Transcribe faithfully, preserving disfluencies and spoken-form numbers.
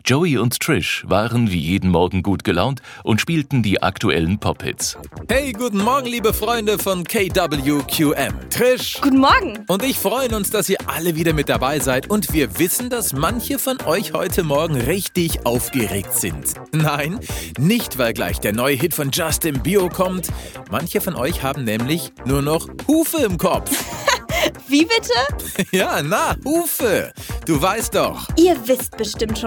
Joey und Trish waren wie jeden Morgen gut gelaunt und spielten die aktuellen Pop-Hits. Hey, guten Morgen, liebe Freunde von K W Q M. Trish Guten Morgen. und ich freuen uns, dass ihr alle wieder mit dabei seid. Und wir wissen, dass manche von euch heute Morgen richtig aufgeregt sind. Nein, nicht, weil gleich der neue Hit von Justin Bieber kommt. Manche von euch haben nämlich nur noch Hufe im Kopf. Wie bitte? Ja, na, Hufe. Du weißt doch. Ihr wisst bestimmt schon,